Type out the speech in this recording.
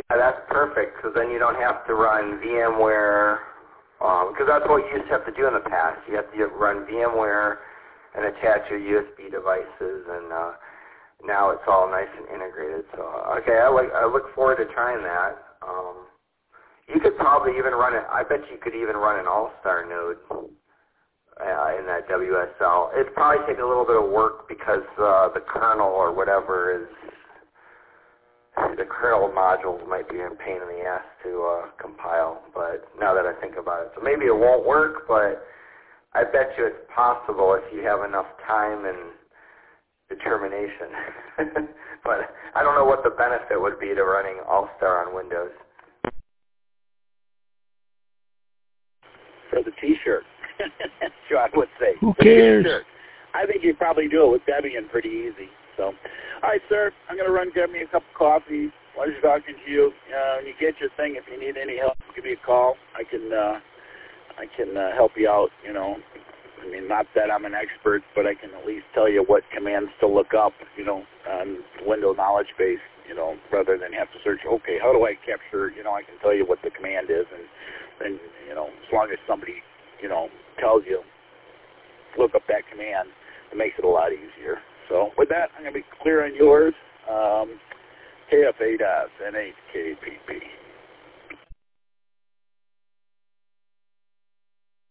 yeah, that's perfect, because then you don't have to run VMware, because that's what you used to have to do in the past. You have to run VMware and attach your USB devices, and now it's all nice and integrated. So, okay, I look forward to trying that. You could probably even run it. I bet you could even run an All-Star node in that WSL. It'd probably take a little bit of work because the kernel or whatever is, the kernel modules might be a pain in the ass to compile. But now that I think about it, so maybe it won't work, but I bet you it's possible if you have enough time and determination. But I don't know what the benefit would be to running All-Star on Windows. For the T-shirt, Sean would say. Who cares? I think you'd probably do it with Debian pretty easy. So, all right, sir, I'm going to run get me a cup of coffee. Pleasure talking to you. When you get your thing, if you need any help, give me a call. I can help you out, you know. I mean, not that I'm an expert, but I can at least tell you what commands to look up, you know, on Windows knowledge base, you know, rather than have to search, okay, how do I capture, you know, I can tell you what the command is, and you know, as long as somebody, you know, tells you, look up that command, it makes it a lot easier. So with that, I'm going to be clear on yours. KF8S, N8KP.